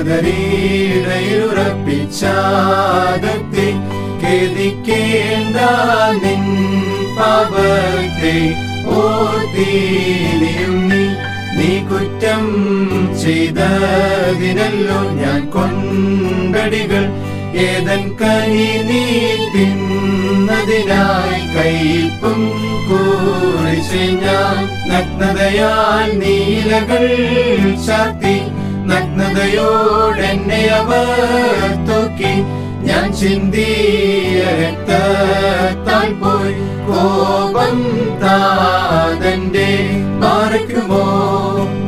കതറിയിടയിലുറപ്പിച്ചാദത്തെ ഖേദിക്കേണ്ട നിൻ പാപത്തെ ഓർത്തിനിയും നീ കുറ്റം ചെയ്തതിനല്ലോ ഞാൻ കൊണ്ടടികൾ ഏതൻ കനി നീ തിന്നതിനായി കയ്പും കുറിച്ച് ഞാൻ നഗ്നതയാൽ നീലകൾ ചാർത്തി നഗ്നതയോടെന്നെ അവർ തൂക്കി ഞാൻ ചിന്തിയ രക്തത്താൽ പോയി കോപം താതന്റെ മാറിക്കുമോ